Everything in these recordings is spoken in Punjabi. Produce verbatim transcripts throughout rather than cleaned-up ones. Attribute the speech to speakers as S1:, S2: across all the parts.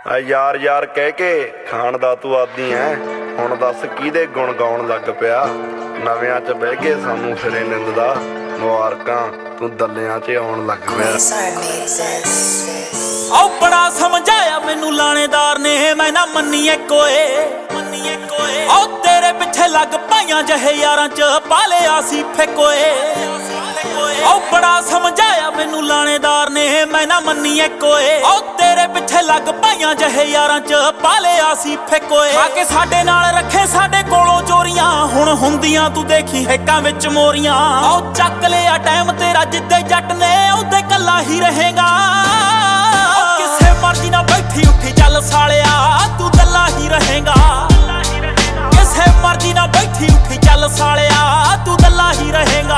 S1: ਆ ਯਾਰ ਯਾਰ ਕਹਿ ਕੇ ਖਾਣ ਦਾ ਤੂੰ ਆਦੀ ਐ। ਹੁਣ ਦੱਸ ਕਿਹਦੇ ਗੁਣ ਗਾਉਣ ਲੱਗ ਪਿਆ। ਨਵਿਆਂ ਚ ਬਹਿ ਕੇ ਸਾਨੂੰ ਫਿਰੇ ਨਿੰਦਦਾ, ਮੁਬਾਰਕਾਂ ਤੂੰ ਦੱਲਿਆਂ ਚ ਆਉਣ ਲੱਗ ਪਿਆ।
S2: ਆਓ ਬੜਾ ਸਮਝਾਇਆ ਮੈਨੂੰ ਲਾਣੇਦਾਰ ਨੇ, ਮੈਂ ਨਾ ਮੰਨੀ ਏ ਕੋਏ ਮੰਨੀ ਏ ਕੋਏ। ਆਓ ਤੇਰੇ ਪਿੱਛੇ ਲੱਗ ਪਾਈਆਂ ਜਿਹੇ ਯਾਰਾਂ ਚ ਪਾ ਲਿਆ ਸੀ ਫੇਕੋਏ। ਆਓ ਬੜਾ ਸਮਝਾਇਆ ਮੈਨੂੰ ਲਾਣੇਦਾਰ ਨੇ, ਮੈਂ ਨਾ ਮੰਨੀ ਏ ਕੋਏ। ਆਓ ਤੇਰੇ ਪਿੱਛੇ ਲੱਗ ਪਾਈਆਂ ਜਿਹੇ ਯਾਰਾਂ ਚ ਪਾ ਲਿਆ ਸੀ ਫੇਕੋਏ। ਆ ਕੇ ਸਾਡੇ ਨਾਲ ਰੱਖੇ ਸਾਡੇ ਕੋਲੋਂ ਚੋਰੀਆਂ, ਹੁਣ ਹੁੰਦੀਆਂ ਤੂੰ ਦੇਖੀ ਹੈਕਾਂ ਵਿੱਚ ਮੋਰੀਆਂ। ਆਓ ਚੱਕ ਲਿਆ ਟਾਈਮ ਤੇਰਾ ਜਿੱਦੇ ਜੱਟ ਨੇ ਉਹਦੇ ਕੱਲਾ ਹੀ ਰਹੇਗਾ। ਕਿਸੇ ਮਰਜ਼ੀ ਨਾਲ ਬੈਠੀ ਉੱਠੀ ਚੱਲ ਸਾਲਿਆ ਤੂੰ ਦੱਲਾ ਹੀ ਰਹੇਗਾ। ਕਿਸੇ ਮਰਜ਼ੀ ਨਾਲ ਬੈਠੀ ਉੱਠੀ ਚੱਲ ਸਾਲਿਆ ਤੂੰ ਦੱਲਾ ਹੀ ਰਹੇਗਾ।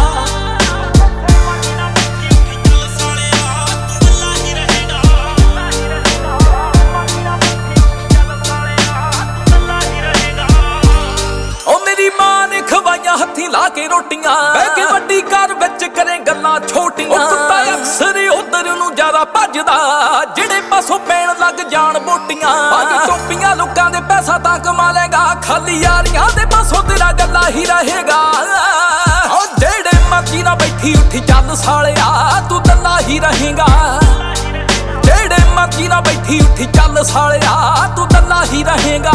S2: ਹੱਥੀਂ ਲਾ ਕੇ ਰੋਟੀਆਂ ਬਹਿ ਕੇ ਵੱਡੀ ਘਰ ਵਿੱਚ ਕਰੇ ਗੱਲਾਂ ਛੋਟੀਆਂ। ਕੁੱਤਾ ਅਕਸਰ ਉਧਰ ਨੂੰ ਜ਼ਿਆਦਾ ਭੱਜਦਾ ਜਿਹੜੇ ਪਾਸੋਂ ਪੈਣ ਲੱਗ ਜਾਣ ਬੋਟੀਆਂ। ਪੱਗ ਟੋਪੀਆਂ ਲੋਕਾਂ ਦੇ ਪੈਸਾ ਤਾਂ ਕਮਾ ਲੇਗਾ, ਖਾਲੀ ਯਾਰੀਆਂ ਦੇ ਪਾਸੋਂ ਤੇਰਾ ਗੱਲਾਂ ਹੀ ਰਹੇਗਾ। ਓ ਜਿਹੜੇ ਮਰਜ਼ੀ ਨਾਲ ਬੈਠੀ ਉੱਠੀ ਚੱਲ ਸਾਲਿਆ ਤੂੰ ਦੱਲਾ ਹੀ ਰਹੇਗਾ। ਜਿਹੜੇ ਮਰਜ਼ੀ ਨਾਲ ਬੈਠੀ ਉੱਠੀ ਚੱਲ ਸਾਲਿਆ ਤੂੰ ਦੱਲਾ ਹੀ ਰਹੇਗਾ।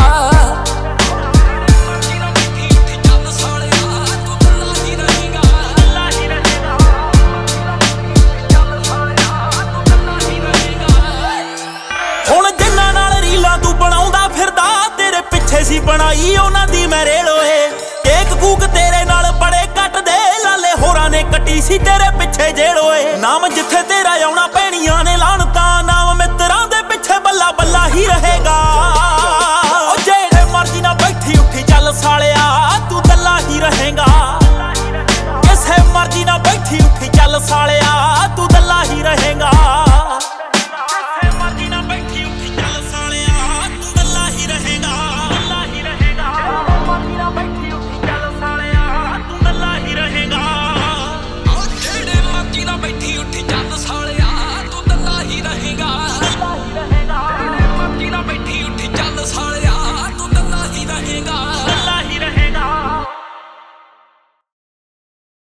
S2: ਬਣਾਉਂਦਾ ਫਿਰਦਾ ਤੇਰੇ ਪਿੱਛੇ ਸੀ ਬਣਾਈ ਉਹਨਾਂ ਦੀ ਮੈਂ ਰੇਲ ਓਏ। ਕੇਕ ਕੂਕ ਤੇਰੇ ਨਾਲ ਬੜੇ ਕੱਟਦੇ, ਲਾਲੇ ਹੋਰਾਂ ਨੇ ਕੱਟੀ ਸੀ ਤੇਰੇ ਪਿੱਛੇ ਜੇਲ ਓਏ। ਨਾਮ ਜਿੱਥੇ ਤੇਰਾ ਆਉਣਾ ਪੈਣੀਆਂ ਨੇ ਲਾਣ